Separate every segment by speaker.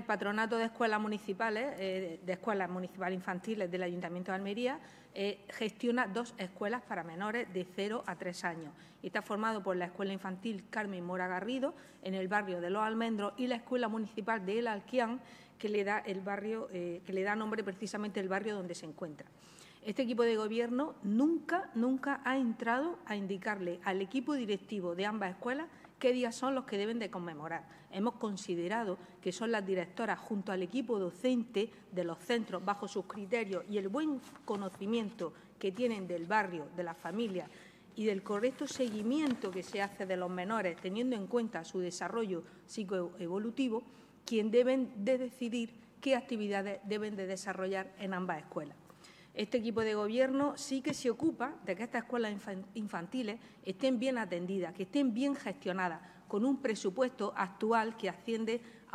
Speaker 1: el Patronato de Escuelas Municipales, Infantiles del Ayuntamiento de Almería, gestiona 2 escuelas para menores de 0 a 3 años. Y está formado por la Escuela Infantil Carmen Mora Garrido, en el barrio de Los Almendros, y la Escuela Municipal de El Alquián, que le da nombre precisamente al barrio donde se encuentra. Este equipo de gobierno nunca ha entrado a indicarle al equipo directivo de ambas escuelas qué días son los que deben de conmemorar. Hemos considerado que son las directoras, junto al equipo docente de los centros, bajo sus criterios y el buen conocimiento que tienen del barrio, de las familias y del correcto seguimiento que se hace de los menores, teniendo en cuenta su desarrollo psicoevolutivo, quien deben de decidir qué actividades deben de desarrollar en ambas escuelas. Este equipo de gobierno sí que se ocupa de que estas escuelas infantiles estén bien atendidas, que estén bien gestionadas, con un presupuesto actual que asciende a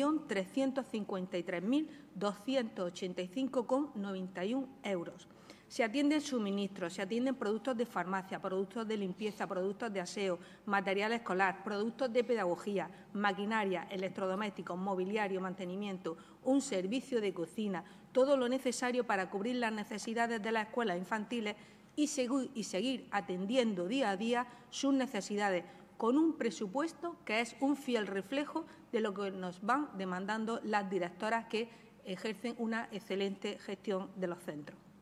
Speaker 1: 1.355.285,91 euros. Se atienden suministros, se atienden productos de farmacia, productos de limpieza, productos de aseo, material escolar, productos de pedagogía, maquinaria, electrodomésticos, mobiliario, mantenimiento, un servicio de cocina, todo lo necesario para cubrir las necesidades de las escuelas infantiles y seguir atendiendo día a día sus necesidades, con un presupuesto que es un fiel reflejo de lo que nos van demandando las directoras que ejercen una excelente gestión de los centros.